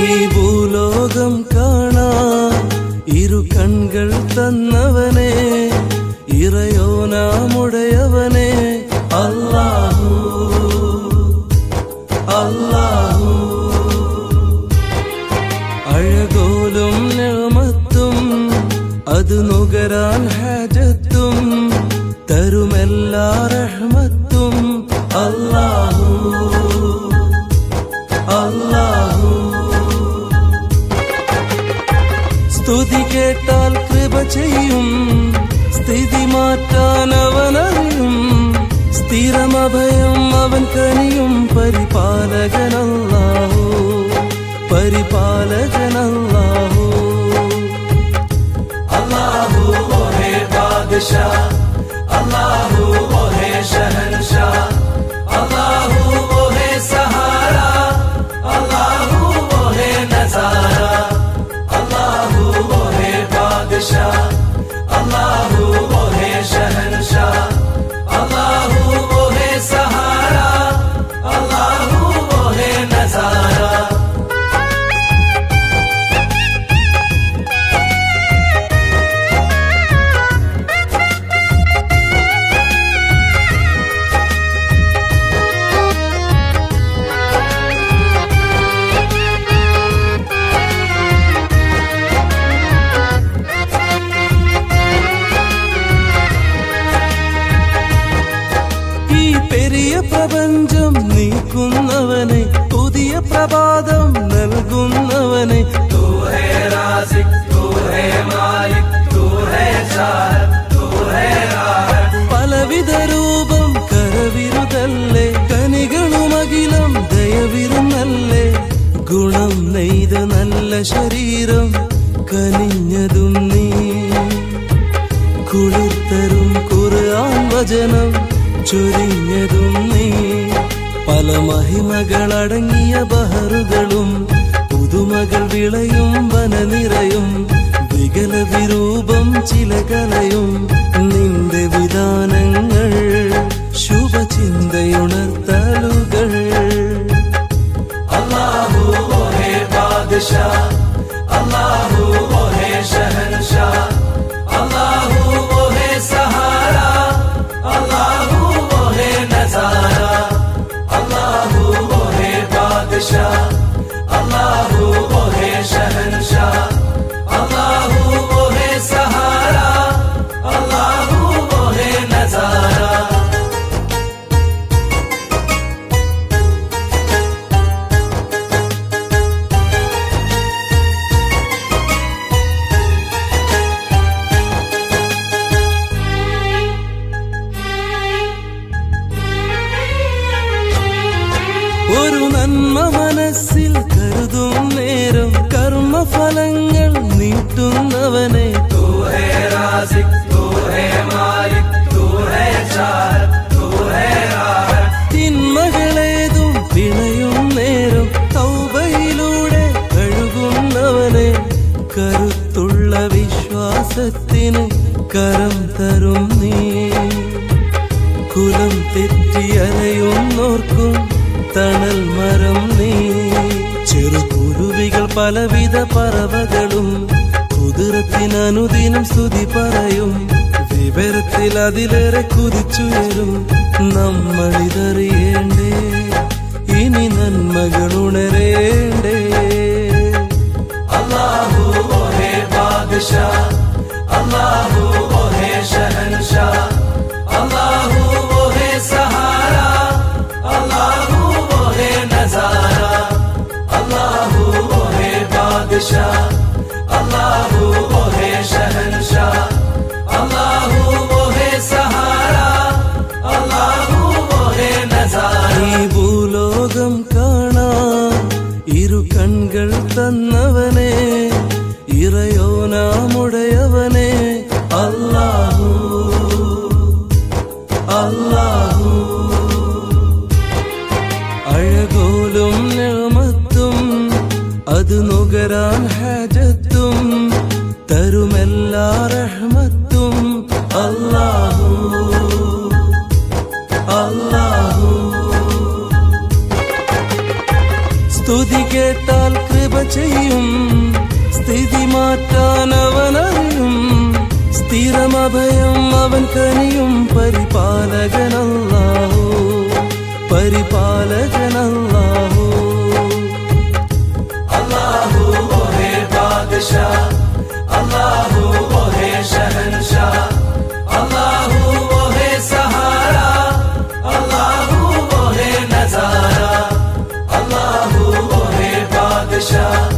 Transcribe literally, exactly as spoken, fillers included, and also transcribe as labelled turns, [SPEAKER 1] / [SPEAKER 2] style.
[SPEAKER 1] ഈ ഭൂലോകം കാണാൻ ഇരു കൺകൾ തന്നവനെ, ഇറയോനാമുടയവനെ അല്ലാഹു അല്ലാഹു. അഴകോലും നിഅമത്തും അത് നുകരാൻ ഹാജത്തും തരുമെല്ലാ റഹ്മത്തും അല്ലാഹു അല്ലാഹു. സ്തുതി കേട്ടാൽ കൃപ ചെയ്യും, സ്ഥിതി മാറ്റാൻ അവനറിയും, സ്ഥിരമഭയം അവൻ കനിയും. പരിപാലകനല്ലാഹു പരിപാലകനല്ലാഹു.
[SPEAKER 2] അല്ലാഹു वो है बादशाह, अल्लाहु वो है शहंशाह, अल्लाहु वो है सहारा, अल्लाहु वो है नजारा, अल्लाहु वो है बादशाह, अल्लाहु वो है शहंशाह, अल्लाहु वो है सहारा, अल्लाहु वो है नजारा.
[SPEAKER 1] പ്രപഞ്ചം നീക്കുന്നവനെ, പുതിയ പ്രഭാതം നൽകുന്നവനെ.
[SPEAKER 2] तू है राज़िक, तू है मालिक, तू है ज़ाहिर, तू है राहिब.
[SPEAKER 1] പലവിധ രൂപം കരവിരുതല്ലേ, കനികളുമകിലം ദയവിരുന്നല്ലേ. ഗുണം നെയ്ത നല്ല ശരീരം കനിഞ്ഞതും നീ, കുളിർത്തരും ഖുർആൻ വചനം ചൊരിഞ്ഞതും നീ. പല മഹിമകളടങ്ങിയ ബഹറുകളും പുതുമകൾ വിളയും വനനിറയും. വികല വിരൂപം ചില കലയും നിന്റെ വിധാനങ്ങൾ, ശുഭചിന്തയുണർത്തലുകൾ.
[SPEAKER 2] अल्लाहु वो है बादशाह, अल्लाहु वो है शहंशाह, अल्लाहु वो है सहारा, अल्लाहु वो है नजारा, अल्लाहु वो है बादशाह, अल्लाहु वो है शहंशाह, अल्लाहु वो है सहारा, अल्लाहु वो है नजारा.
[SPEAKER 1] ഒരു നന്മ മനസ്സിൽ കരുതും നേരം കർമ്മഫലങ്ങൾ നീട്ടുന്നവനെ.
[SPEAKER 2] तू है राज़िक, तू है मालिक, तू है ज़ाहिर, तू है राहिब.
[SPEAKER 1] തിന്മകളേതും പിണയും നേരം തൗബയിലൂടെ കഴുകുന്നവനെ. കരുത്തുള്ള വിശ്വാസത്തിന് കരം തരും നീ, കുലം തെറ്റിയലയുന്നോർക്കും തണൽ മരം നീ. ചെറുകുരുവികൾ പലവിധ പറവകളും കുതിരത്തിനനുദിനം സ്തുതി പറയും. വിവരത്തിൽ അതിലേറെ കുതിച്ചുയരും നമ്മളിതറിയേണ്ടേ, ഇനി നന്മകൾ ഉണരേണ്ടേ.
[SPEAKER 2] अल्लाहु वो है बादशाह, अल्लाहु वो है शहंशाह, अल्लाहु वो है सहारा, अल्लाहु वो है नजारा, अल्लाहु वो है बादशाह, अल्लाहु वो है शहंशाह, अल्लाहु वो है सहारा, अल्लाहु वो है नजारा.
[SPEAKER 1] ഈ ഭൂലോകം കാണാൻ ഇരു കൺകൾ തന്നവനെ, ഇറയോനാമുടയവനെ അല്ലാഹു അല്ലാഹു. അഴകോലും നിഅമത്തും അത് നുകരാൻ ഹാജത്തും തരുമെല്ലാ റഹ്മത്തും അല്ലാഹു അല്ലാഹു. സ്തുതി കേട്ടാൽ കൃപ ചെയ്യും, സ്ഥിതി മാറ്റാൻ അവനറിയും, സ്ഥിരമഭയം അവൻ കനിയും. പരിപാലകനല്ലാഹു, പരിപാലകനല്ലാഹു.
[SPEAKER 2] अल्लाहू वो है बादशाह, अल्लाहू वो है शहंशाह, अल्लाहू वो है सहारा, अल्लाहू वो है नजारा, अल्लाहू वो है बादशाह.